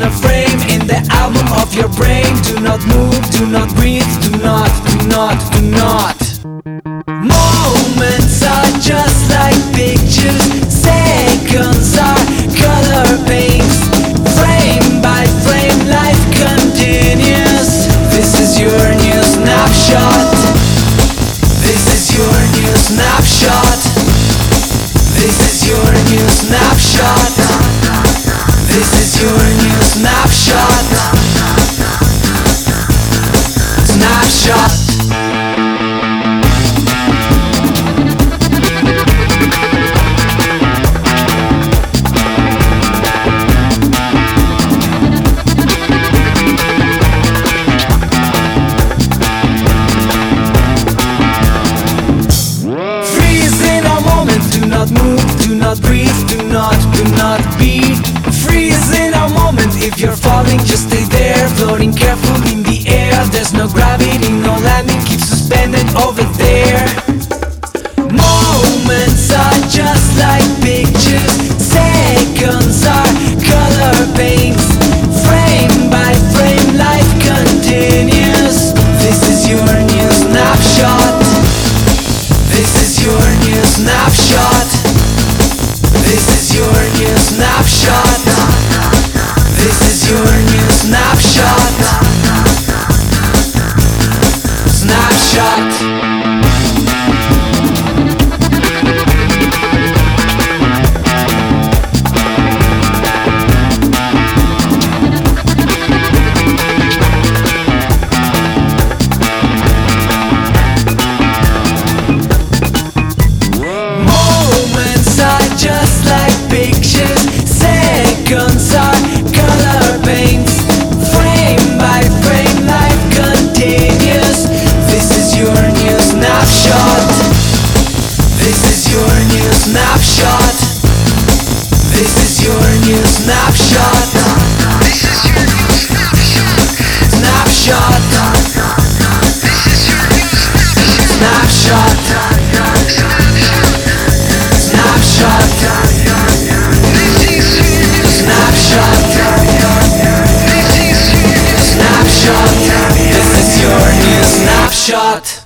a frame in the album of your brain. Do not move, do not breathe, do not, do not, do not. Moments are just like pictures, seconds are color paints. Frame by frame, life continues. This is your new snapshot. This is your new snapshot. This is your new snapshot. This is your new snapshot. Snapshot. Do not breathe, do not be. Freeze in a moment. If you're falling, just stay there, floating careful in the air. There's no gravity, no landing, keep suspended over there. Moments are just like pictures, seconds are color paints. Frame by frame, life continues. This is your new snapshot. This is your new snapshot. This is your new snapshot. This is your new snapshot. Snapshot. Seconds are color paints. Frame by frame, life continues. This is your new snapshot. This is your new snapshot. This is your new snapshot. This is your new snapshot. Snapshot. This is your new snapshot. Snapshot. Snapshot. This is your new snapshot.